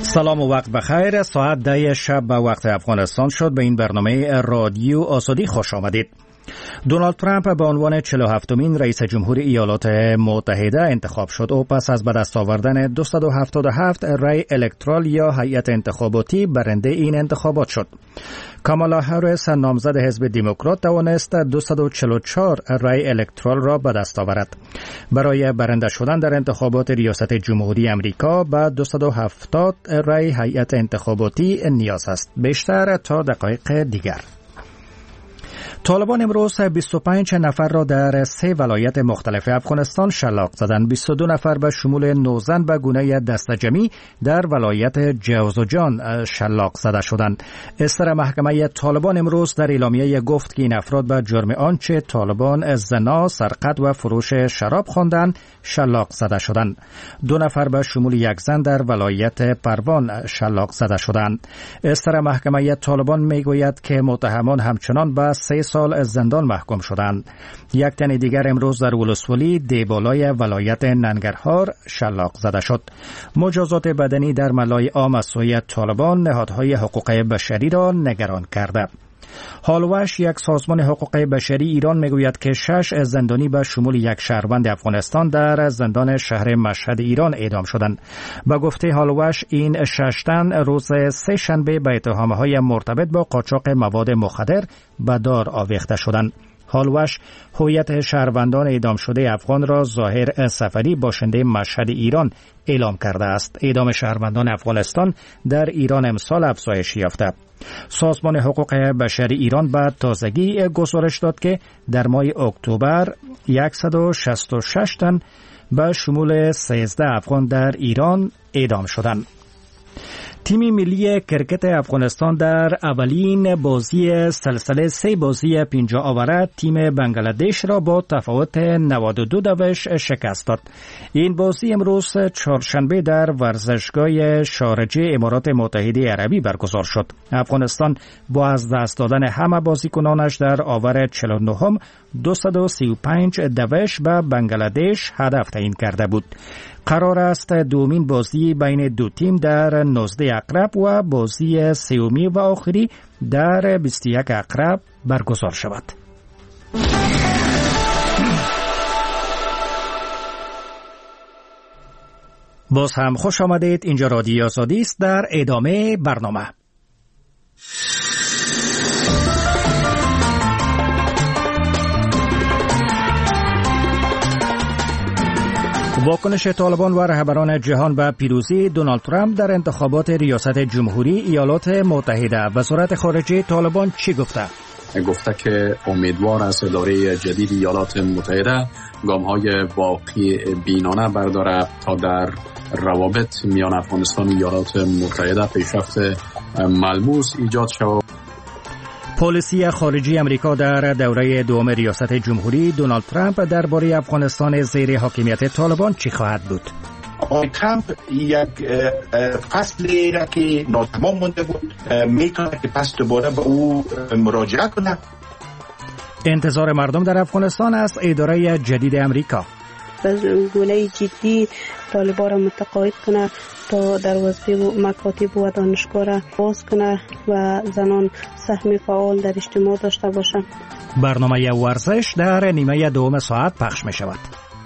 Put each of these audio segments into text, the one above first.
سلام و وقت بخیر. ساعت 10 شب به وقت افغانستان شد. به این برنامه رادیو آزادی خوش آمدید. دونالد ترامپ به عنوان 47مین رئیس جمهور ایالات متحده انتخاب شد. او پس از به دست آوردن 277 رای الکترال یا هیئت انتخاباتی برنده این انتخابات شد. کامالا هریس نامزد حزب دموکرات توانست 244 رای الکترال را به دست آورد. برای برنده شدن در انتخابات ریاست جمهوری امریکا به 270 رای هیئت انتخاباتی نیاز است. بیشتر تا دقایق دیگر. طالبان امروز 25 نفر را در 3 ولایت مختلف افغانستان شلاق زدند. 22 نفر به شمول 9 زن به گونه دستجمی در ولایت جوزجان شلاق زده شدند. استر محکمه طالبان امروز در اعلامیه گفت که این افراد به جرم آنچه طالبان زنا، سرقت و فروش شراب خواندند شلاق زده شدند. 2 نفر به شمول 1 زن در ولایت پروان شلاق زده شدند. استر محکمه طالبان میگوید که متهمان همچنان به 3 سال زندان محکوم شدند. 1 تن دیگر امروز در ولسوالی دیبالای ولایت ننگرهار شلاق زده شد. مجازات بدنی در ملای عام از سوی طالبان نهادهای حقوق بشری را نگران کرده. هالوش، یک سازمان حقوق بشری ایران، میگوید که 6 زندانی به شمول 1 شهروند افغانستان در زندان شهر مشهد ایران اعدام شدند. به گفته هالوش این 6 تن روز 3 شنبه به اتهامهای مرتبط با قاچاق مواد مخدر به دار آویخته شدند. هالوش هویت شهروندان اعدام شده افغان را ظاهر سفری باشنده مشهد ایران اعلام کرده است. اعدام شهروندان افغانستان در ایران امسال افزایش یافته. سازمان حقوق بشری ایران به تازگی گزارش داد که در ماه اکتبر 166 تن به شمول 13 افغان در ایران اعدام شدند. تیم ملی کرکت افغانستان در اولین بازی سلسله 3 بازی 50 آوره تیم بنگلادش را با تفاوت 92 شکست داد. این بازی امروز چهارشنبه در ورزشگاه شارجه امارات متحده عربی برگزار شد. افغانستان با از دست دادن همه بازیکنانش در آور 49 235 دوش به بنگلادش هدف تعیین کرده بود. قرار است دومین بازی بین دو تیم در 19 اکتبر و بازی سومی و آخری در 21 اکتبر برگزار شود. باز هم خوش آمدید. اینجا رادیو آزادی است. در ادامه برنامه واکنش طالبان و رهبران جهان به پیروزی دونالد ترامپ در انتخابات ریاست جمهوری ایالات متحده. وزارت خارجه طالبان چی گفته؟ گفته که امیدوار است اداره جدید ایالات متحده گام‌های واقعی بینانه برداره تا در روابط میان افغانستان و ایالات متحده پیشرفت ملموس ایجاد شود. پالیسی خارجی امریکا در دوره دوم ریاست جمهوری دونالد ترامپ درباره افغانستان زیر حاکمیت طالبان چی خواهد بود؟ آقای ترامپ یک فصلی را که ناتمام مونده بود میتونه که پس دوباره به او مراجعه کنه. انتظار مردم در افغانستان است اداره جدید امریکا از گونه جدی طالبان را متقاعد کنه تا دروازه و مکاتب و دانشگاه را باز کنه و زنان سهم فعال در اجتماع داشته باشند. برنامه ورزش در نیمه دوم ساعت پخش می شود.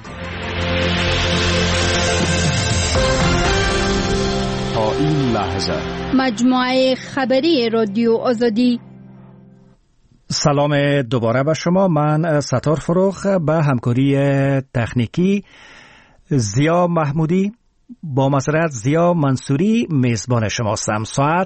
تا این لحظه مجموعه خبری رادیو آزادی. سلام دوباره به شما. من ستار فروخ به همکاری تکنیکی زیا محمودی با معذرت زیا منصوری میزبان شماستم. ساعت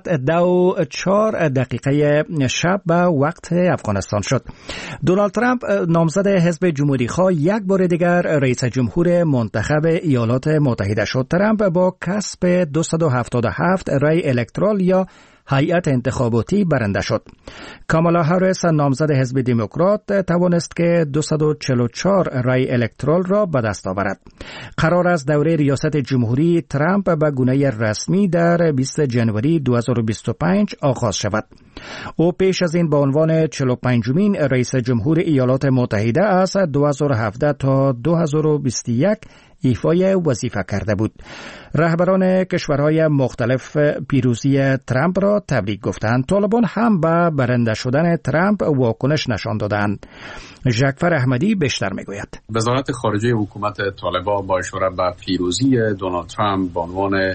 2:04 شب به وقت افغانستان شد. دونالد ترامپ نامزد حزب جمهوری خواه یک بار دیگر رئیس جمهور منتخب ایالات متحده شد. ترامپ با کسب 277 رای الکترال یا هیئت انتخاباتی برنده شد. کامالا هریس نامزد حزب دموکرات توانست که 244 رای الکترال را به دست آورد. قرار است دوره ریاست جمهوری ترامپ به گونه رسمی در 20 جنوری 2025 آغاز شود. او پیش از این به عنوان 45مین رئیس جمهور ایالات متحده از 2017 تا 2021 ایفای وظیفه کرده بود. رهبران کشورهای مختلف پیروزی ترامپ را تبریک گفتند. طالبان هم به برنده شدن ترامپ واکنش نشان دادند. ژکفر احمدی بیشتر میگوید. وزارت خارجه حکومت طالبان با اشاره به پیروزی دونالد ترامپ به عنوان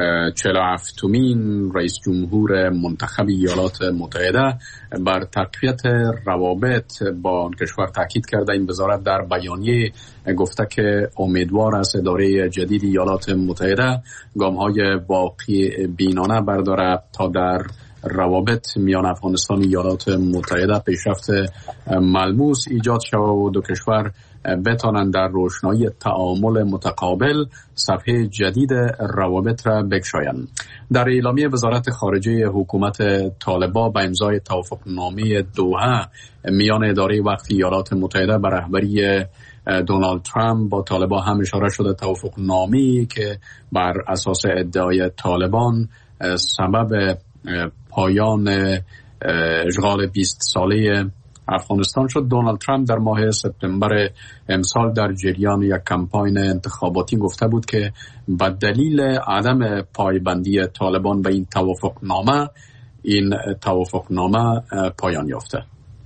47مین رئیس جمهور منتخب ایالات متحده بر تقویت روابط با آن کشور تاکید کرده. این وزارت در بیانیه گفته که امیدوار است اداره جدید ایالات متحده گام‌های واقعی بینانه بردارد تا در روابط میان افغانستان و ایالات متحده پیشرفت ملموس ایجاد شود و دو کشور بتوانند در روشنایی تعامل متقابل صفحه جدید روابط را بگشایند. در اعلامیه وزارت خارجه حکومت طالبان به امضای توافقنامه دوحه میان اداره وقت ایالات متحده به رهبری دونالد ترامپ با طالبان هم اشاره شده. توافقنامه‌ای که بر اساس ادعای طالبان سبب پایان اشغال 20 ساله افغانستان شد. دونالد ترامپ در ماه سپتامبر امسال در جریان یک کمپاین انتخاباتی گفته بود که به دلیل عدم پایبندی طالبان به این توافقنامه پایان یافته.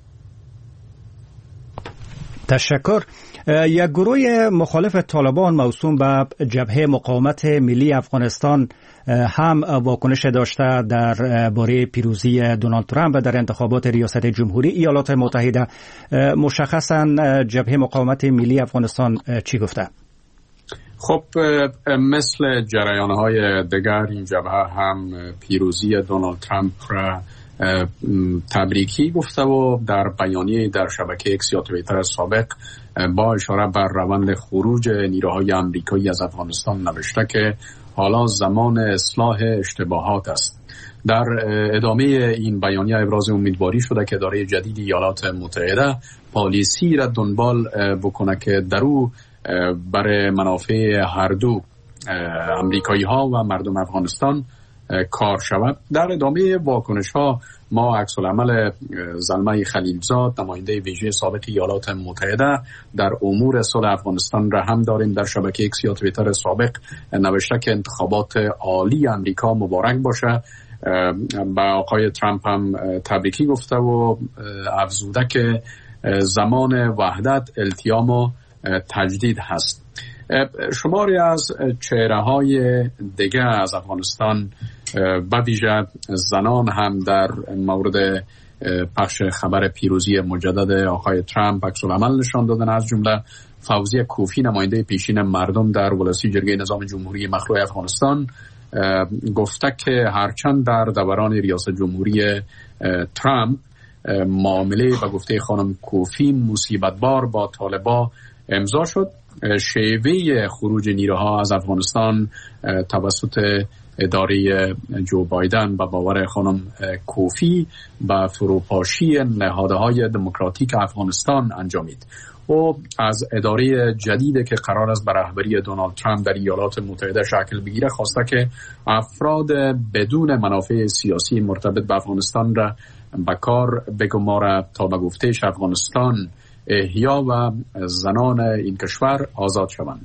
تشکر. یک گروه مخالف طالبان موسوم به جبهه مقاومت ملی افغانستان هم واکنش داشته در باره پیروزی دونالد ترامپ در انتخابات ریاست جمهوری ایالات متحده. مشخصاً جبهه مقاومت ملی افغانستان چی گفته؟ خب مثل جریان‌های دیگر این جبهه هم پیروزی دونالد ترامپ را تبریکی گفته و در بیانیه در شبکه اکس یا توییتر سابق با اشاره بر روند خروج نیروهای آمریکایی از افغانستان نوشته که حالا زمان اصلاح اشتباهات است. در ادامه این بیانیه ابراز امیدواری شده که اداره جدید ایالات متحده پالیسی را دنبال بکنه که در او برای منافع هر دو آمریکایی ها و مردم افغانستان کار شود. در ادامه واکنش ها ما عکس العمل زلمه خلیلزاد نماینده ویژه سابق ایالات متحده در امور صلح افغانستان را هم داریم. در شبکه اکس یا توییتر سابق نوشته که انتخابات عالی امریکا مبارک باشه. با آقای ترامپ هم تبریکی گفته و افزوده که زمان وحدت، التیام و تجدید هست. شماری از چهره‌های دیگه از افغانستان به ویژه زنان هم در مورد پخش خبر پیروزی مجدد آقای ترامپ عکس العمل نشان دادن. از جمله فوزیه کوفی نماینده پیشین مردم در ولسی جرگه نظام جمهوری مخلوع افغانستان گفته که هرچند در دوران ریاست جمهوری ترامپ معامله به گفته خانم کوفی مصیبت‌بار با طالبان امضا شد، شیوه خروج نیروها از افغانستان توسط اداره جو بایدن به باور خانم کوفی به فروپاشی نهادهای دموکراتیک افغانستان انجامید. او از اداره جدید که قرار است به رهبری دونالد ترامپ در ایالات متحده شکل بگیره خواسته که افراد بدون منافع سیاسی مرتبط به افغانستان را به کار بگماره تا به گفتهش افغانستان احیا و زنان این کشور آزاد شوند.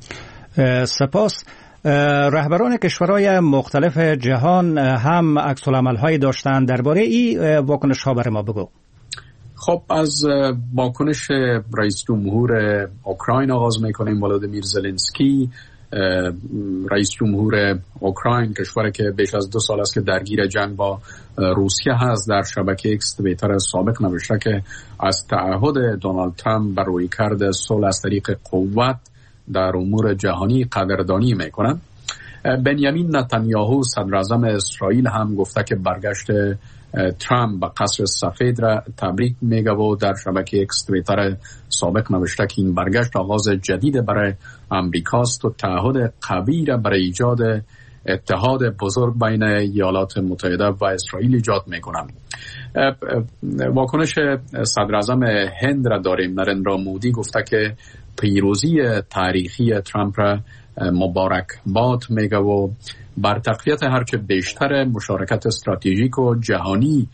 سپاس. رهبران کشورهای مختلف جهان هم عکس العمل‌هایی داشتند. درباره این واکنش‌ها برای ما بگو. خب از واکنش رئیس جمهور اوکراین آغاز می‌کنیم. ولادیمیر زلنسکی رئیس جمهور اوکراین، کشوری که بیش از 2 سال است که درگیر جنگ با روسیه هست، در شبکه اکس توییتر سابق نوشته که از تعهد دونالد ترامپ بر رویکرد صلح از طریق قوت در امور جهانی قدردانی میکنند. بنیامین نتانیاهو صدر اعظم اسرائیل هم گفته که برگشت ترامپ به قصر سفید را تبریک میگه و در شبکه اکس توییتر سابق نوشته که این برگشت آغاز جدید برای امریکاست و تعهد قوی را برای ایجاد اتحاد بزرگ بین ایالات متحده و اسرائیل ایجاد میکنند. واکنش صدر اعظم هند را داریم. نریندرا مودی گفته که پیروزی تاریخی ترامپ را مبارک باد میگه و بر تقویت هرچه بیشتر مشارکت استراتژیک و جهانی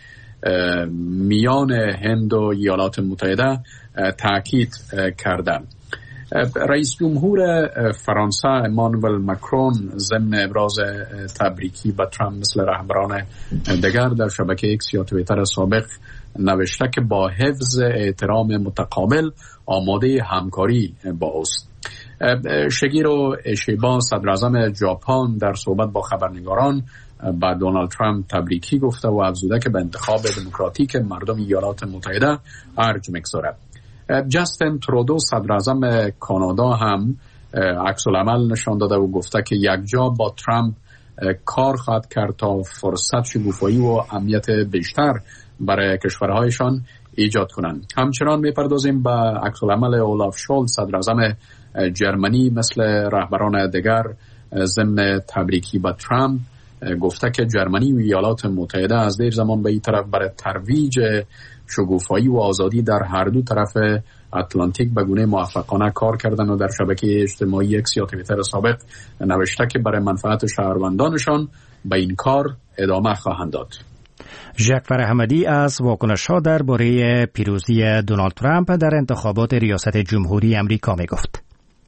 میان هند و ایالات متحده تاکید کردند. رئیس جمهور فرانسه امانوئل ماکرون ضمن ابراز تبریکی به ترامپ مثل رهبران دیگر در شبکه ایکس یا توییتر سابق نوشته که با حفظ احترام متقابل آماده همکاری با اوست. شگیرو ایشیبا صدراعظم ژاپن در صحبت با خبرنگاران با دونالد ترامپ تبریکی گفته و افزوده که به انتخاب دموکراتیک مردم ایالات متحده ارج می‌گذارد. جاستین ترودو صدراعظم کانادا هم عکس العمل نشان داده و گفته که یکجا با ترامپ کار خواهد کرد تا فرصت شکوفایی و امنیت بیشتر برای کشورهایشان ایجاد کنند. همچنان میپردازیم به عکس العمل اولاف شولز صدراعظم جرمنی مثل رهبران دیگر ضمن تبریکی به ترامپ گفته که جرمنی و ایالات متحده از دیر زمان به این طرف برای ترویج شکوفایی و آزادی در هر دو طرف اتلانتیک به گونه موفقانه کار کردن و در شبکه اجتماعی اکس یا توییتر سابق نوشته که برای منفعت شهروندانشان به این کار ادامه خواهند داد. ژاک فرحمدی از واکنش‌ها درباره پیروزی دونالد ترامپ در انتخابات ریاست جمهوری امریکا میگفت.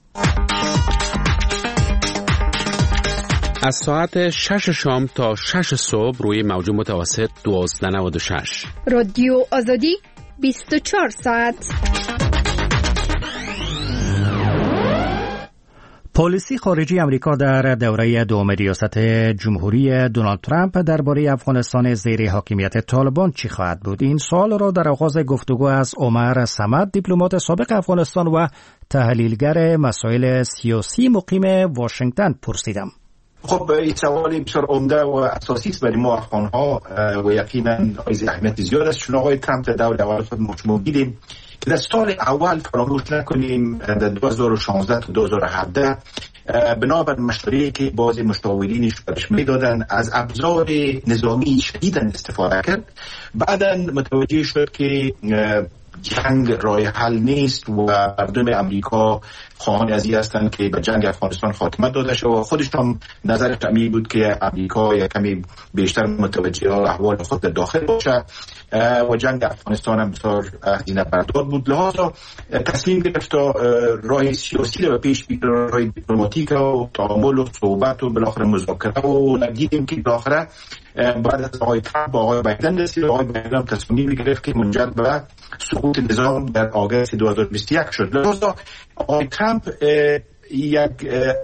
از ساعت 6 شام تا 6 صبح روی موج متوسط 1296 رادیو آزادی 24 ساعت. پالیسی خارجی امریکا در دوره دوم ریاست جمهوری دونالد ترامپ درباره افغانستان زیر حاکمیت طالبان چی خواهد بود؟ این سوال را در آغاز گفتگو از عمر صمد، دیپلمات سابق افغانستان و تحلیلگر مسائل سیاسی مقیم واشنگتن پرسیدم. خب این سوالی بسیار عمده و اساسی است برای ما افغان‌ها و یقینا از اهمیت زیاد است، چون آقای ترامپ در دوره اول خود ما دیدیم که در سال اول فراموش نکنیم در 2016 تا 2017 بنابر مشوره‌ای که بعضی مشاورینش برش میدادن از ابزار نظامی شدیداً استفاده کرد. بعداً متوجه شد که جنگ راه حل نیست و مردم امریکا خواهان از این هستند که به جنگ افغانستان خاتمه داده شد و خودش هم نظرش همین بود که امریکا یک کمی بیشتر متوجه احوال خود در داخل باشه و جنگ افغانستان هم بسیار هزینه بردار بود. لحاظا تصمیم گرفت راه سیاسی رو پیش بگیره، راه دیپلماتیک و تعامل و صحبت و بالاخره مذاکره و دیدیم که بالاخره بعد از آقای ترامپ با آقای بایدن رسید. آقای بایدن هم تصمیم گرفت که منجر به سقوط نظام در آگوست 2021 شد. لذا آقای ترامپ یک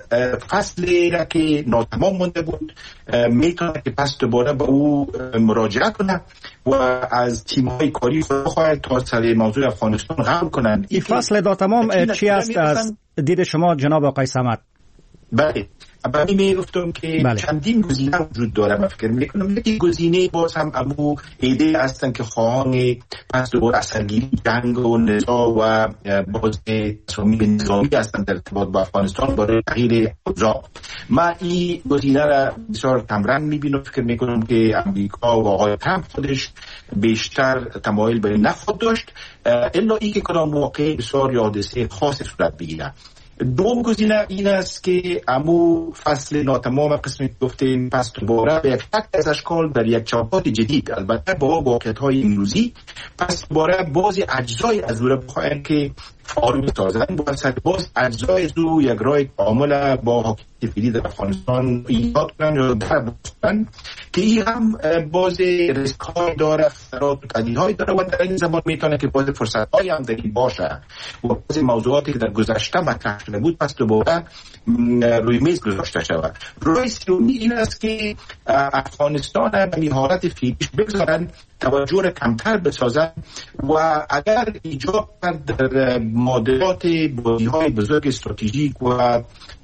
فصلی را که ناتمام مانده بود میتونه که پس دوباره به او مراجعه کنه و از تیم‌های کاری خواهد تا سر موضوع افغانستان غور کنند. این فصل ناتمام چی است از دید شما جناب آقای صمد؟ بله، برای میگفتم که چندین گزینه وجود داره. من فکر میکنم یکی گزینه باز هم امو ایده هستن که خواهان پس دوباره اثرگیری جنگ و نزاع و باز تصمیم نظامی هستن در ارتباط با افغانستان برای تغییر اوضاع. من این گزینه را بسیار کمرنگ میبینم. فکر میکنم که امریکا و آقای ترامپ خودش بیشتر تمایل به نخواهد داشت الا ای که کدام موقع بسیار حادثه خاص صورت بگیره. دوم گزینه این است که امو فصل ناتمام قسمی گفتیم پس دوباره به یک شکل از اشکال در یک چوکات جدید، البته با واقعیت‌های امروزی، پس دوباره بعضی اجزای از او را بخواهند که فعال بسازن، باز اجزای او یک راه کامل با حاکمیت فعلی در افغانستان ایجاد کنند یا دربستن که این هم باز ریسک‌های داره، خطرات و تهدیدهای داره و در این زمان میتونه که باز فرصت‌های هم در این باشه و باز موضوعاتی که در گذشته مطرح شده بود پس دوباره روی میز گذاشته شود. راه سومی این است که افغانستان به حالت فعلیش بگذارن، توجه را کمتر بسازن و اگر ایجاب در معادلات بازی‌های بزرگ استراتژیک و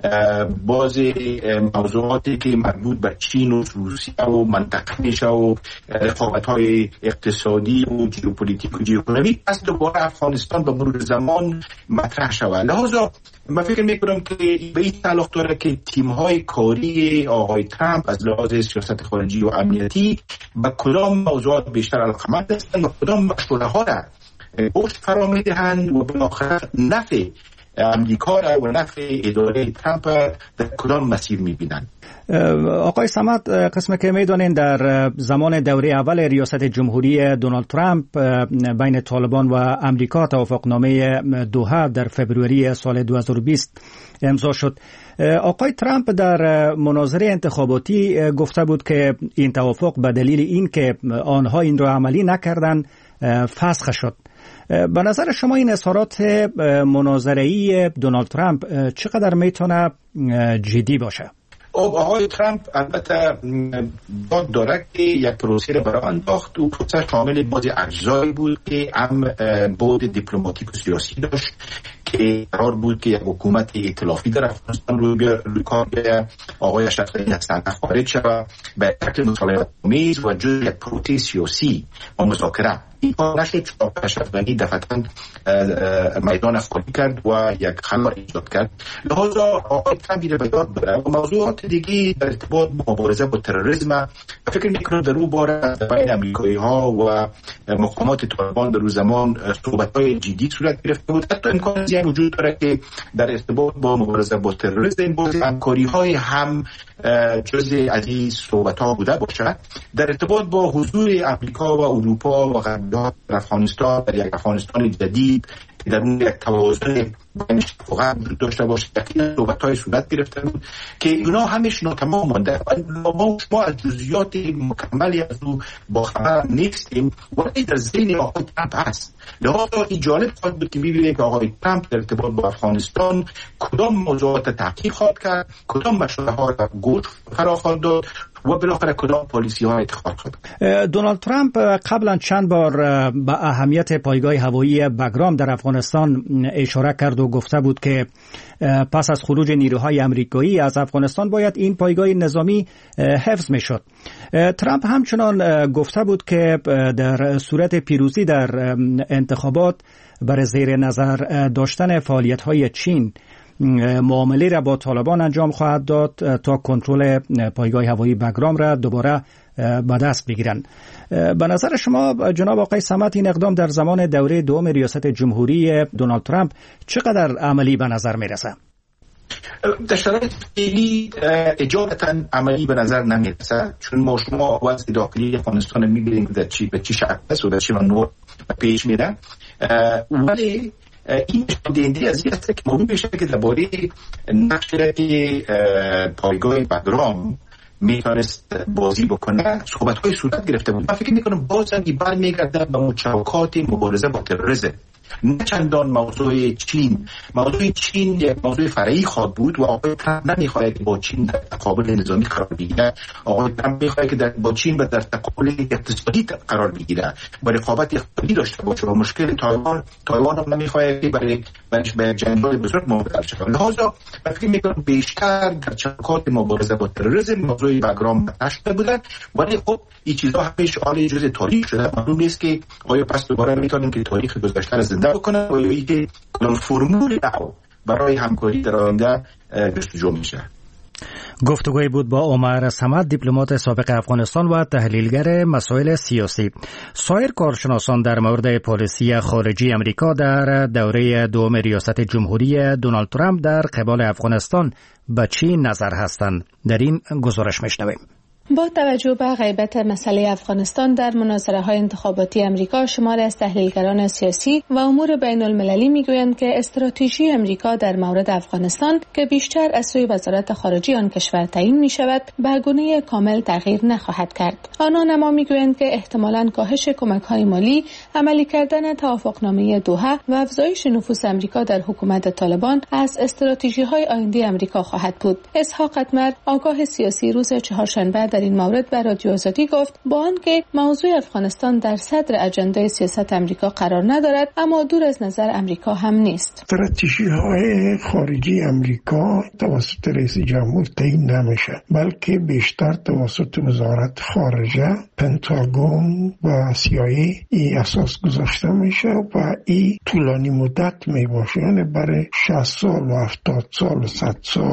باز موضوعاتی که مربوط به چین و روسیه و منطقه میشه و رقابت‌های اقتصادی و ژئوپلیتیک و ژئواقعی پس دوباره افغانستان به مرور زمان مطرح شود. لذا من فکر میکنم که به این تعلق داره که تیم‌های کاری آقای ترامپ از لحاظ سیاست خارجی و امنیتی به کدام موضوعات بیشتر علاقه‌مند هستند و کدام مشوره‌ها را گوش فرا می‌دهند و بالاخره نفع امریکا را و نفع اداره ترامپ در کدام مسیر می‌بینند. آقای صمد، قسم که میدونین در زمان دوره اول ریاست جمهوری دونالد ترامپ بین طالبان و امریکا توافقنامه دوحه در فوریه سال 2020 امضا شد. آقای ترامپ در مناظره انتخاباتی گفته بود که این توافق به دلیل این که آنها این را عملی نکردن فسخ شد. به نظر شما این اظهارات مناظره‌ای دونالد ترامپ چقدر میتونه جدی باشه؟ آقای ترامپ البته داد داره که یک پروسه را برای انداخت و پروسه شامل بعضی اجزایی بود که هم بعد دیپلماتیک و سیاسی داشت که قرار بود که یک حکومت ائتلافی در افغانستان روی کار بیاید، آقای اشرف غنی از صحنه خارج شود به شکل مطالبه آمیز و جز یک پروسه سیاسی و مذاکره. این کار نشد چون اشرف غنی دفعتاً میدان خالی کرد و یک خلال ایجاد کرد. لحاظا آقای ترامپ را به یاد بره و موضوعات دیگه در ارتباط با مبارزه با تروریسم فکر میکنم در اون باره بین امریکایی ها و مقامات طالبان در اون زمان صحبت‌های جدی صورت گرفته بود. حتی امکان زیاد وجود داره که در ارتباط با مبارزه با تروریسم باز همکاری‌های هم جزء از این صحبت‌ها بوده باشد. در ارتباط با حضور امریکا و اروپا و غرب در افغانستان، در یک افغانستان جدید که در اون یک توازن بینش واقعا وجود داشته باشه، یقینا صحبت‌های صورت گرفته بود که اینا همش ناتمام مانده. ما از جزئیات مکملی از او با خبر نیستیم ولی در ذهن آقای ترامپ هست. لذا این جالب خواهد بود که ببینیم که آقای ترامپ در ارتباط با افغانستان کدام موضوعات تحقیق خواهد کرد، کدام مشوره‌ها را گوش فرا خواهد داد و بالاخره کدام پالیسی ها اتخاذ شد. دونالد ترامپ قبلا چند بار به اهمیت پایگاه هوایی بگرام در افغانستان اشاره کرد و گفته بود که پس از خروج نیروهای امریکایی از افغانستان باید این پایگاه نظامی حفظ میشد. ترامپ همچنان گفته بود که در صورت پیروزی در انتخابات برای زیر نظر داشتن فعالیت‌های چین معامله را با طالبان انجام خواهد داد تا کنترل پایگاه هوایی بگرام را دوباره به دست بگیرند. به نظر شما جناب آقای صمد این اقدام در زمان دوره دوم ریاست جمهوری دونالد ترامپ چقدر عملی به نظر میرسه؟ در شرایط فعلی اجابتا عملی به نظر نمیرسه، چون ما شما وضع داخلی افغانستان میبینیم در چی به چی شکل است و در چی نوع پیش میره، ولی این نشان‌دهنده از این است که مهم میشه که درباره نقشی که پایگاه بگرام میتونست بازی بکنه صحبت‌های صورت گرفته بود. من فکر میکنم باز هم برمیگرده به مشارکات مبارزه با تروریسم، نه چندان موضوع چین. موضوع چین یک موضوع فرعی خواهد بود و آقای ترامپ نمیخواهد که با چین در تقابل نظامی قرار بگیره. آقای ترامپ میخواهد که با چین در تقابل اقتصادی قرار بگیره و رقابت اقتصادی داشته باشه و مشکل تایوان هم نمیخواهد که برای جنگ‌های بزرگ مواجه شود. لذا من فکر میکنم بیشتر در چوکات مبارزه با تروریسم موضوع بگرام نشده بودن، ولی خب این چیزها همش حال جزء تاریخ شده. معلوم نیست که آیا پس دوباره میتونیم که تاریخ گذشته را زنده بکنه و یا اینکه فرمول نو برای همکاری در آینده جستجو میشه. گفتگوی بود با عمر صمد، دیپلمات سابق افغانستان و تحلیلگر مسائل سیاسی. سایر کارشناسان در مورد پالیسی خارجی امریکا در دوره دوم ریاست جمهوری دونالد ترامپ در قبال افغانستان به چی نظر هستند؟ در این گزارش میشنویم. با توجه به غیبت مسئله افغانستان در مناظره‌های انتخاباتی امریکا، شماری از تحلیلگران سیاسی و امور بین‌المللی میگویند که استراتژی امریکا در مورد افغانستان که بیشتر از سوی وزارت خارجه آن کشور تعیین می‌شود، به گونه کامل تغییر نخواهد کرد. آنان اما میگویند که احتمالاً کاهش کمک‌های مالی، عملی کردن توافقنامه دوحه و افزایش نفوذ امریکا در حکومت طالبان از استراتژی‌های آینده امریکا خواهد بود. اسحاق اتمر، آگاه سیاسی، روز چهارشنبه در این مورد به رادیو آزادی گفت با آنکه موضوع افغانستان در صدر اجندای سیاست امریکا قرار ندارد، اما دور از نظر امریکا هم نیست. استراتژی‌های خارجی امریکا توسط رئیس جمهور تعیین نمیشه، بلکه بیشتر توسط وزارت خارجه، پنتاگون و CIA ای اساس گذاشته میشه و ای طولانی مدت میباشه، یعنی برای 60 سال و 70 سال و 100 سال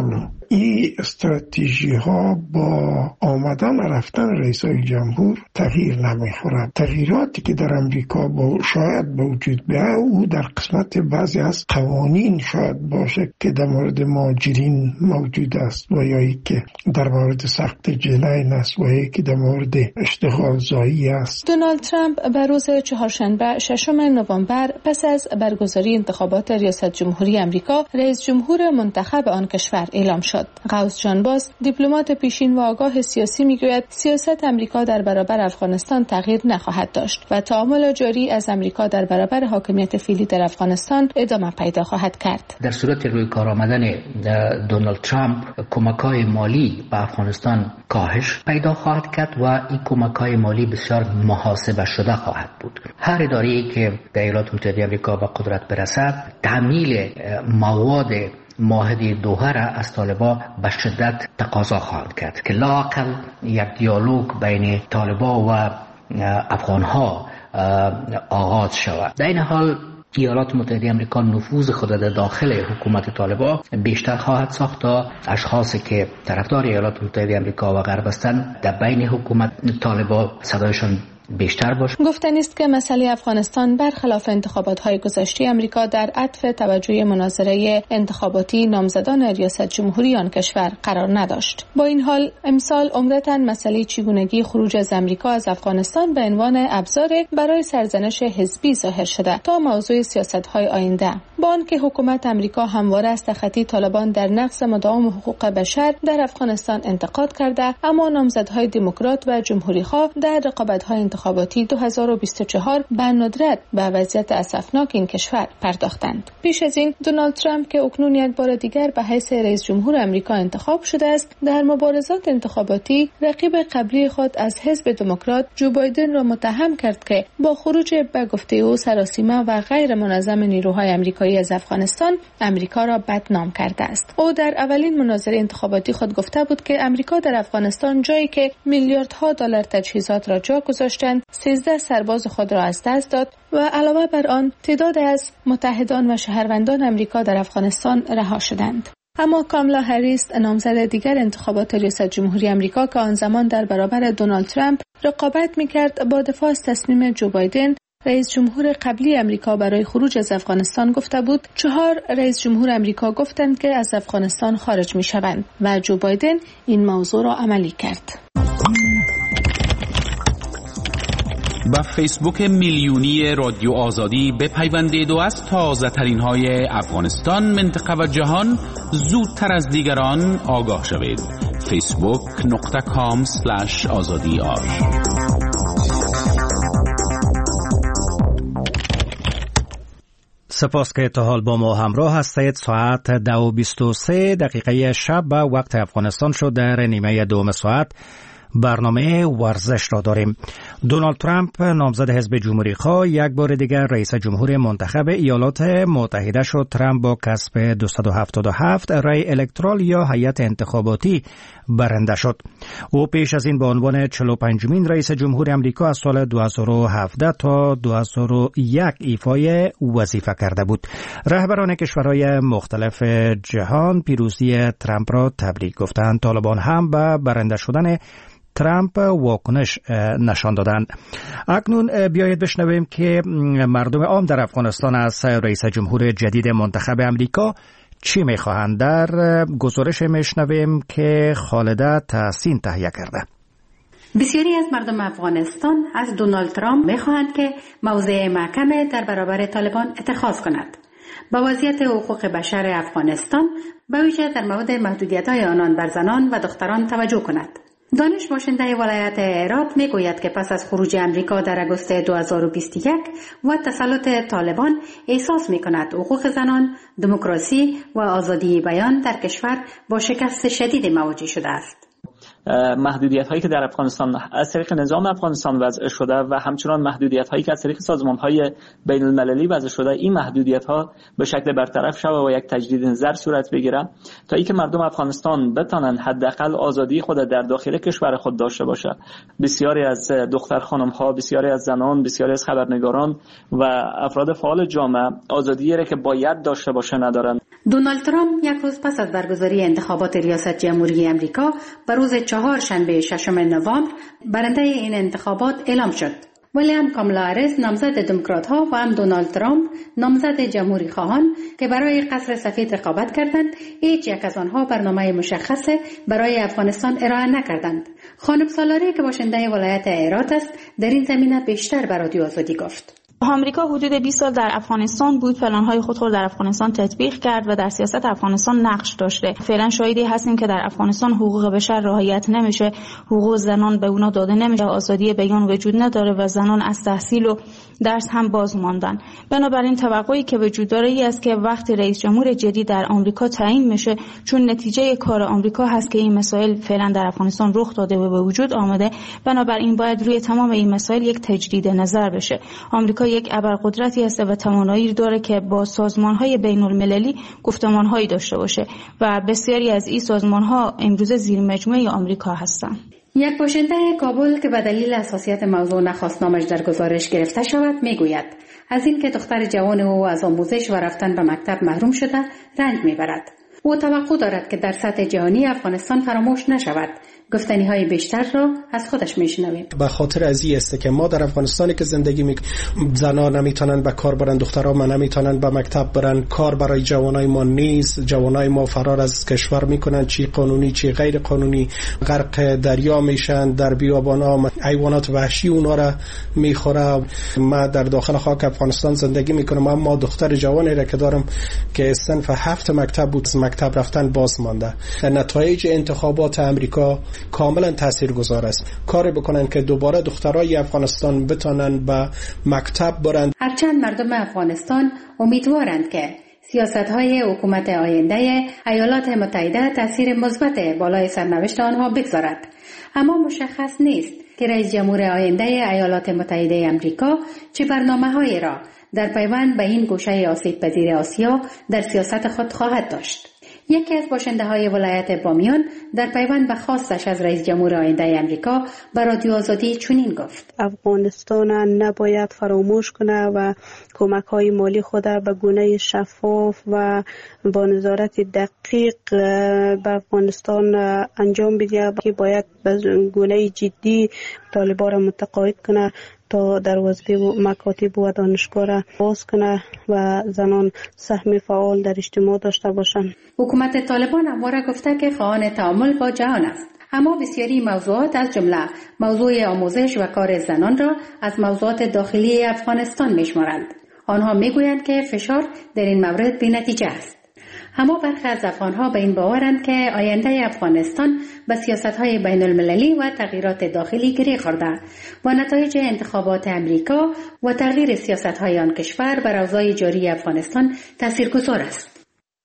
این استراتژی ها با آمدن و رفتن رئیسای جمهور تغییر نمیخورد. تغییراتی که در امریکا شاید به وجود بیاید او در قسمت بعضی از قوانین شاید باشه که در مورد مهاجرین موجود است و یا که در مورد سخت جنین است و یا که در مورد اشتغال زایی است. دونالد ترامپ به روز چهارشنبه 6 نوامبر پس از برگزاری انتخابات ریاست جمهوری امریکا رئیس جمهور منتخب آن کشور اعلام شد. قوس جان باز دیپلمات پیشین و آگاه سیاسی میگوید سیاست امریکا در برابر افغانستان تغییر نخواهد داشت و تعامل جاری از امریکا در برابر حاکمیت فعلی در افغانستان ادامه پیدا خواهد کرد. در صورت روی کار آمدن دونالد ترامپ کمک‌های مالی به افغانستان کاهش پیدا خواهد کرد و این کمک‌های مالی بسیار محاسبه شده خواهد بود. هر اداره‌ای که در ایالات متحده آمریکا به قدرت برسد تحمیل مواد معاهده دوحه را از طالبان به شدت تقاضا خواهد کرد که لااقل یک دیالوگ بین طالبان و افغانها آغاز شود. در این حال ایالات متحده آمریکا نفوذ خود در داخل حکومت طالبان بیشتر خواهد ساخت تا اشخاصی که طرفدار ایالات متحده آمریکا و غرب هستند در بین حکومت طالبان صدایشان بیشتر باشه. گفتنی است که مسئله افغانستان برخلاف انتخابات‌های گذشته امریکا در عطف توجه مناظره انتخاباتی نامزدان ریاست جمهوری آن کشور قرار نداشت. با این حال امسال عمدتاً مسئله چگونگی خروج از امریکا از افغانستان به عنوان ابزار برای سرزنش حزبی ظاهر شده تا موضوع سیاست‌های آینده. با آنکه حکومت امریکا همواره از تخطی طالبان در نقض مداوم حقوق بشر در افغانستان انتقاد کرده، اما نامزدهای دموکرات و جمهوری‌خواه در رقابت‌های انتخاباتی 2024 به ندرت به وضعیت اسفناک این کشور پرداختند. پیش از این دونالد ترامپ که اکنون یک بار دیگر به حیث رئیس جمهور امریکا انتخاب شده است، در مبارزات انتخاباتی رقیب قبلی خود از حزب دموکرات جو بایدن را متهم کرد که با خروج به گفته او سراسیمه و غیر منظم نیروهای آمریکایی از افغانستان امریکا را بدنام کرده است. او در اولین مناظره انتخاباتی خود گفته بود که امریکا در افغانستان جایی که میلیاردها دلار تجهیزات را جا گذاشتند 13 سرباز خود را از دست داد و علاوه بر آن تعداد از متحدان و شهروندان امریکا در افغانستان رها شدند. اما کامالا هریس نامزد دیگر انتخابات ریاست جمهوری امریکا که آن زمان در برابر دونالد ترامپ رقابت می‌کرد با دفاع از تصمیم جو بایدن رئیس جمهور قبلی امریکا برای خروج از افغانستان گفته بود 4 رئیس جمهور امریکا گفتند که از افغانستان خارج می‌شوند و جو بایدن این موضوع را عملی کرد. با فیسبوک میلیونی رادیو آزادی بپیوندید و از تازه ترین های افغانستان، منطقه و جهان زودتر از دیگران آگاه شوید. facebook.com/azadiar. سپاس که تا حال با ما همراه هستید. ساعت 2:23 شب به وقت افغانستان شد. در نیمه دوم ساعت برنامه ورزش را داریم. دونالد ترامپ نامزد حزب جمهوری خواه یک بار دیگر رئیس جمهور منتخب ایالات متحده شد. ترامپ با کسب 277 رای الکترال یا هیئت انتخاباتی برنده شد. او پیش از این به عنوان 45مین رئیس جمهور امریکا از سال 2017 تا 2001 ایفای وظیفه کرده بود. رهبران کشورهای مختلف جهان پیروزی ترامپ را تبریک گفتند. طالبان هم به برنده شدن ترامپ واکنش نشان دادند. اکنون بیایید بشنویم که مردم عام در افغانستان از رئیس جمهور جدید منتخب امریکا چی میخواهند. در گزارش میشنویم که خالده تحسین تهیه کرده. بسیاری از مردم افغانستان از دونالد ترامپ میخواهند که موضع محکم در برابر طالبان اتخاذ کند. با وضعیت حقوق بشر افغانستان به ویژه در مورد محدودیت‌های آنان بر زنان و دختران توجه کند. دانش باشنده ولایت هرات میگوید که پس از خروج امریکا در آگوست 2021 و تسلط طالبان احساس میکند حقوق زنان، دموکراسی و آزادی بیان در کشور با شکست شدید مواجه شده است. محدودیت هایی که در افغانستان از طریق نظام افغانستان وضع شده و همچنان محدودیت هایی که از طریق سازمان های بین المللی وضع شده، این محدودیت ها به شکل برطرف شود و یک تجدید نظر صورت بگیره تا اینکه مردم افغانستان بتونن حداقل آزادی خود در داخل کشور خود داشته باشه. بسیاری از دختر خانم ها، بسیاری از زنان، بسیاری از خبرنگاران و افراد فعال جامعه آزادی را که باید داشته باشه ندارند. دونالد ترامپ یک روز پس از برگزاری انتخابات ریاست جمهوری امریکا به روز چهارشنبه 6 نوامبر برنده این انتخابات اعلام شد. ولی هم کامالا هریس نامزد دموکرات ها و هم دونالد ترامپ نامزد جمهوری خواهان که برای قصر سفید رقابت کردند، هیچ یک از آنها برنامه مشخص برای افغانستان ارائه نکردند. خانم سالاری که باشنده ولایت هرات است در این زمینه بیشتر به رادیو آزادی گفت. آمریکا حدود 20 سال در افغانستان بود، پلن‌های خود را در افغانستان تطبیق کرد و در سیاست افغانستان نقش داشته. فعلا شاهدی هستیم که در افغانستان حقوق بشر رعایت نمیشه، حقوق زنان به اونا داده نمیشه، آزادی بیان وجود نداره و زنان از تحصیل و درس هم باز ماندن. بنابراین توقعی که وجود داره ای است که وقتی رئیس جمهور جدید در آمریکا تعیین میشه، چون نتیجه کار آمریکا هست که این مسائل فعلا در افغانستان رخ داده و به وجود آمده، بنابراین باید روی تمام این مسائل یک تجدید نظر بشه. آمریکا یک ابرقدرتی است و توانایی داره که با سازمان‌های بین‌المللی گفتمان‌هایی داشته باشه و بسیاری از این سازمان‌ها امروز زیر مجموعه آمریکا هستند. یک باشنده کابل که به دلیل حساسیت موضوع نخواست نامش در گزارش گرفته شود میگوید از این که دختر جوان او از آموزش و رفتن به مکتب محروم شده رنج میبرد. او توقع دارد که در سطح جهانی افغانستان فراموش نشود. گفتنی های بیشتر را از خودش میشنویم. به خاطر از این است که ما در افغانستانی که زندگی زنان نمیتونن به کار برن، دخترها ما نمیتونن به مکتب برن، کار برای جوانای ما نیست، جوانای ما فرار از کشور میکنن، چی قانونی چی غیر قانونی، غرق دریا میشن، در بیابان‌ها حیوانات وحشی اونا را میخوره. ما در داخل خاک افغانستان زندگی میکنم، اما دختر جوانی را که دارم که صنف 7 مکتب بود، مکتب رفتن باز مانده. نتایج انتخابات امریکا کاملا تاثیرگذار است. کاری بکنن که دوباره دخترای افغانستان بتونن به مکتب برند. هرچند مردم افغانستان امیدوارند که سیاست‌های حکومت آینده ایالات متحده تاثیر مثبت بالای سرنوشت آنها بگذارد، اما مشخص نیست که رئیس جمهور آینده ایالات متحده آمریکا چه برنامه‌هایی را در پیوند به این گوشه آسیب پذیر آسیا در سیاست خود خواهد داشت. یکی از باشنده‌های ولایت بامیان در پیوند به خواستش از رئیس جمهور آینده آمریکا به رادیو آزادی چنین گفت: افغانستان نباید فراموش کنه و کمک‌های مالی خود به گونه شفاف و با نظارت دقیق به افغانستان انجام بده، که باید به گونه جدی طالبان را متقاعد کنه تا دروازه مکاتب و دانشگاه را باز کنه و زنان سهم فعال در اجتماع داشته باشند. حکومت طالبان همواره گفته که خواهان تعامل با جهان است، اما بسیاری موضوعات از جمله موضوع آموزش و کار زنان را از موضوعات داخلی افغانستان میشمارند. آنها میگویند که فشار در این مورد بی‌نتیجه است. اما برخی از افغانها به این باورند که آینده افغانستان به سیاست‌های بین‌المللی و تغییرات داخلی گره خورده و نتایج انتخابات امریکا و تغییر سیاست‌های آن کشور بر اوضاع جاری افغانستان تاثیرگذار است.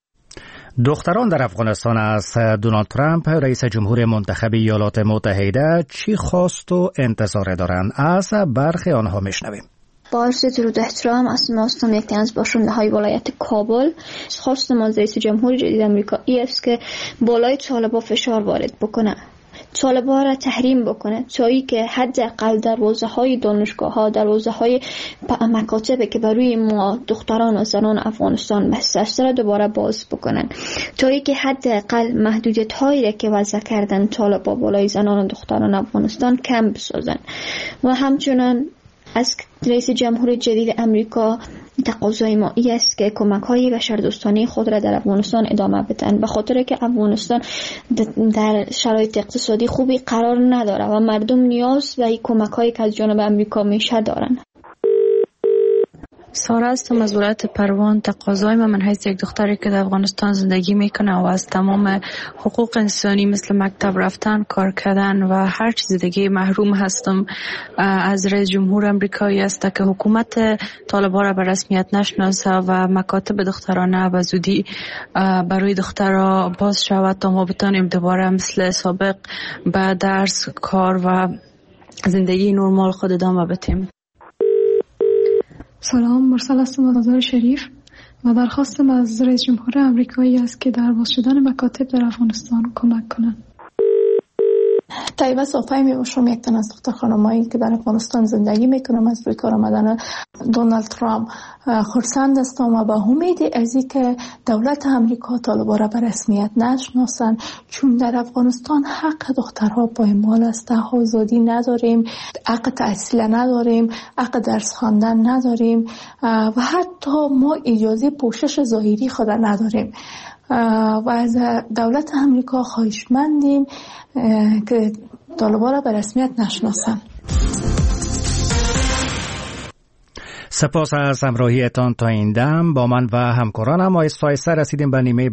دختران در افغانستان از دونالد ترامپ رئیس جمهور منتخب ایالات متحده چی خواست و انتظار دارند؟ از برخی آنها میشنویم. با عرض درود احترام، اسم هستم یکی از باشنده های ولایت کابل. خواست ما از رئیس جمهور جدید امریکا است که بالای طالبان فشار وارد بکنه، طالبان را تحریم بکنه تا ای که حداقل دروازه های دانشگاه ها، دروازه های مکاتب که برای ما دختران و زنان افغانستان بسته است را دوباره باز بکنن، تا ای که حداقل محدودیت هایی که وضع کردن طالبان بالای زنان و دختران افغانستان کم بسازن. و همچنان از رئیس جمهور جدید امریکا تقاضای ما است که کمک‌های بشردوستانه خود را در افغانستان ادامه بدن، به خاطر که افغانستان در شرایط اقتصادی خوبی قرار نداره و مردم نیاز به این کمک‌هایی که از جانب امریکا میشه دارن. سارا هستم از ولایت پروان. تقاضای من حیث یک دختری که در افغانستان زندگی میکنه و از تمام حقوق انسانی مثل مکتب رفتن، کار کردن و هر چیز دیگه محروم هستم از رئیس جمهور امریکایی است که حکومت طالبان را به رسمیت نشناسه و مکاتب دخترانه به زودی برای دخترها باز شود تا ما بتانیم دوباره مثل سابق به درس، کار و زندگی نرمال خود ادامه بدیم. سلام، مرسل هستم از آذر شریف و درخواستم از رئیس جمهور امریکایی است که در باز شدن مکاتب در افغانستان کمک کنند. طیبه صافی میباشم، یک تن از دختر خانمایی که در افغانستان زندگی میکنم. از روی کار آمدن دونالد ترامپ خرسند هستم و با امید از اینکه دولت امریکا طالبان را به رسمیت نشناسند، چون در افغانستان حق دخترها پایمال است. آزادی نداریم، حق تحصیل نداریم، حق درس خواندن نداریم و حتی ما اجازه پوشش ظاهری خود نداریم. و از دولت امریکا خواهشمندیم که طالبان را به رسمیت نشناسند. سپاس از همراهیتان تا این دم. با من و همکارانم آیسته رسیدیم به نیمه